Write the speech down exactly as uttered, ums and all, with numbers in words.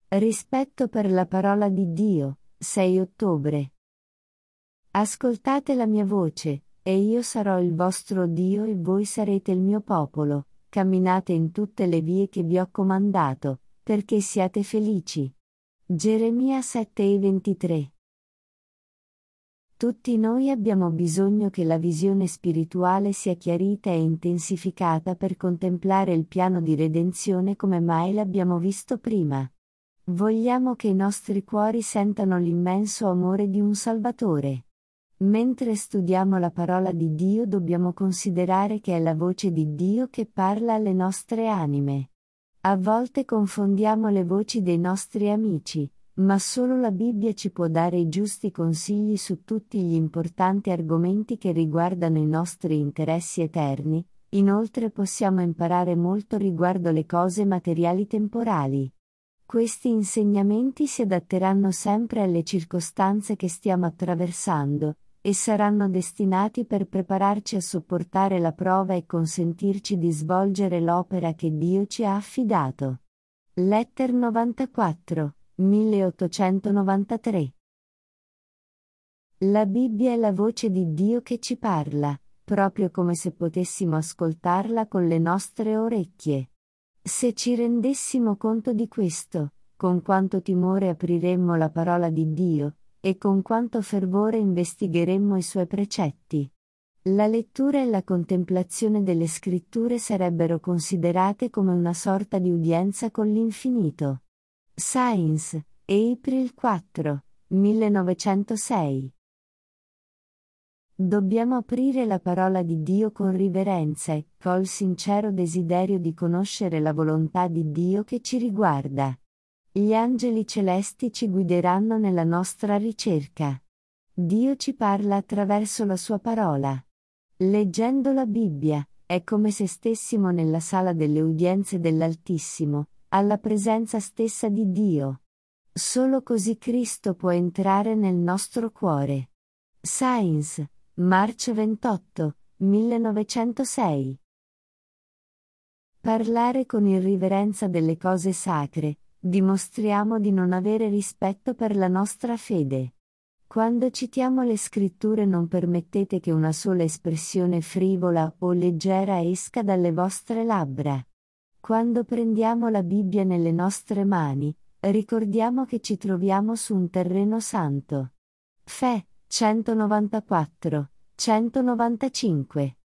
Rispetto per la parola di Dio, sei ottobre. Ascoltate la mia voce, e io sarò il vostro Dio e voi sarete il mio popolo, camminate in tutte le vie che vi ho comandato, perché siate felici. Geremia sette e ventitré. Tutti noi abbiamo bisogno che la visione spirituale sia chiarita e intensificata per contemplare il piano di redenzione come mai l'abbiamo visto prima. Vogliamo che i nostri cuori sentano l'immenso amore di un Salvatore. Mentre studiamo la parola di Dio dobbiamo considerare che è la voce di Dio che parla alle nostre anime. A volte confondiamo le voci dei nostri amici, ma solo la Bibbia ci può dare i giusti consigli su tutti gli importanti argomenti che riguardano i nostri interessi eterni. Inoltre possiamo imparare molto riguardo le cose materiali temporali. Questi insegnamenti si adatteranno sempre alle circostanze che stiamo attraversando, e saranno destinati per prepararci a sopportare la prova e consentirci di svolgere l'opera che Dio ci ha affidato. Letter novantaquattro, milleottocentonovantatré. La Bibbia è la voce di Dio che ci parla, proprio come se potessimo ascoltarla con le nostre orecchie. Se ci rendessimo conto di questo, con quanto timore apriremmo la parola di Dio, e con quanto fervore investigheremmo i suoi precetti. La lettura e la contemplazione delle scritture sarebbero considerate come una sorta di udienza con l'infinito. Science, April quattro, millenovecentosei. Dobbiamo aprire la parola di Dio con riverenza e col sincero desiderio di conoscere la volontà di Dio che ci riguarda. Gli angeli celesti ci guideranno nella nostra ricerca. Dio ci parla attraverso la sua parola. Leggendo la Bibbia, è come se stessimo nella sala delle udienze dell'Altissimo, alla presenza stessa di Dio. Solo così Cristo può entrare nel nostro cuore. Science, March ventotto, millenovecentosei. Parlare con irriverenza delle cose sacre, dimostriamo di non avere rispetto per la nostra fede. Quando citiamo le scritture non permettete che una sola espressione frivola o leggera esca dalle vostre labbra. Quando prendiamo la Bibbia nelle nostre mani, ricordiamo che ci troviamo su un terreno santo. Fe, centonovantaquattro, centonovantacinque.